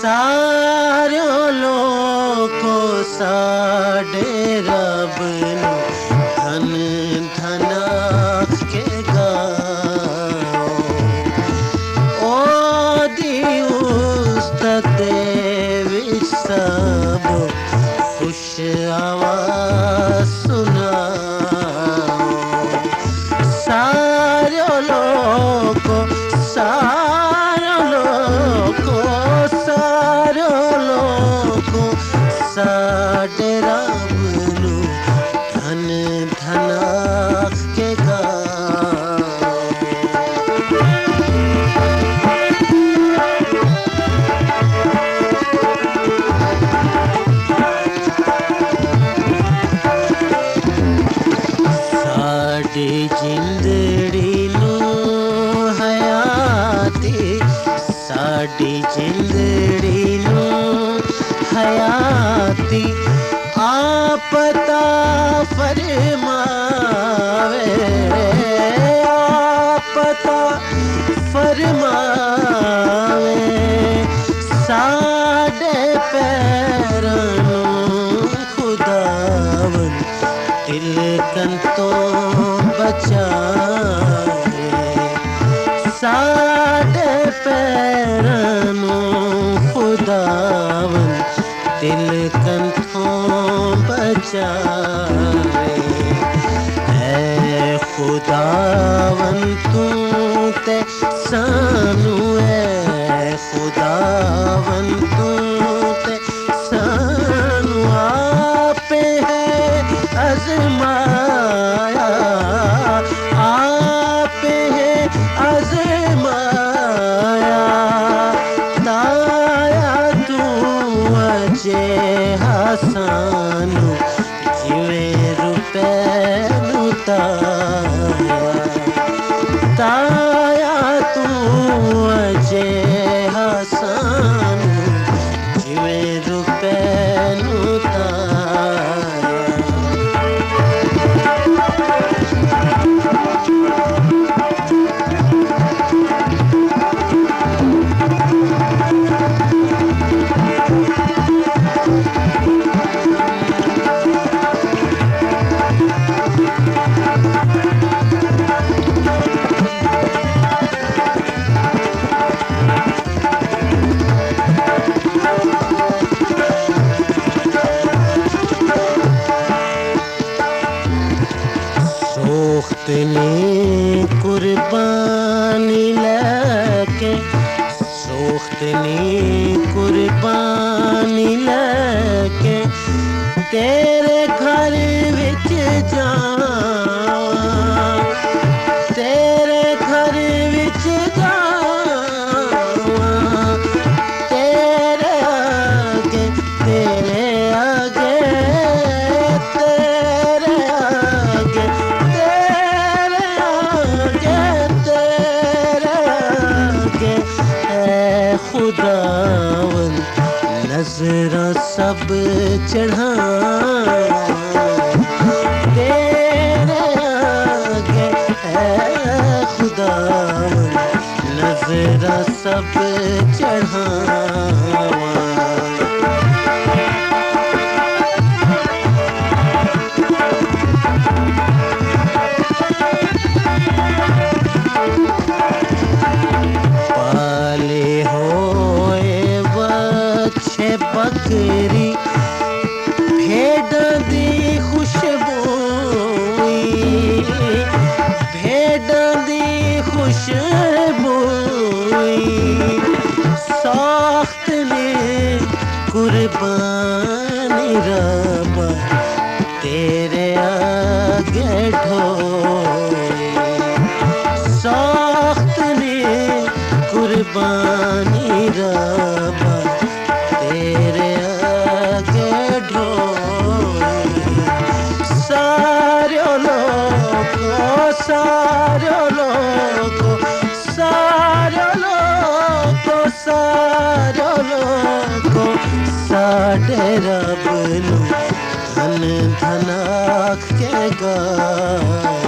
सारियों लोको साडे रब नू धन धना के गाओ। ओ दी उस्तते विच सब खुश आवाज़ सुनाओ। सारियों लोको साडे रब नू धन धना के गाओ। साडी जिंदड़ी नू हयाती, साडी जिंदड़ी नू हयाती आपता फरमावे, आपता फरमावे। साडे पैरां नूं खुदावन तिलकन तो बचावे। साडे पैरां नूं खुदावन तिलकन तो बचावे। ऐ खुदावन तू ते सानू, ऐ खुदावन तू ते सानू आपे है आज़माया, आपे है आज़माया। ताया तू अजे हसानू जिवें रुपए नू ताया। ताया तू अजे हसानू जिवें रुपए नू ताया। सोख्तनी कुर्बानी लेके, सोख्तनी कुर्बानी लेके तेरे घर विच जावां, तेरे घर विच जावां। तेरे आगे, तेरे आगे, तेरे आगे, खुदावन नज़रां सब चढ़ावां। तेरे आगे है खुदावन नज़रां सब चढ़ावां। बकरी भेड़ां दी खुशबूई, भेड़ां दी खुशबूई। साख्त ने कुर्बानी रब्बा तेरे आगे ढोई। साख्त ने कुर्बानी रब्बा तेरे आगे ढोई। सारियों लोको, सारियों लोको, सारियों लोको, सारियों लोको साडे रब नू धन धना के गाओ।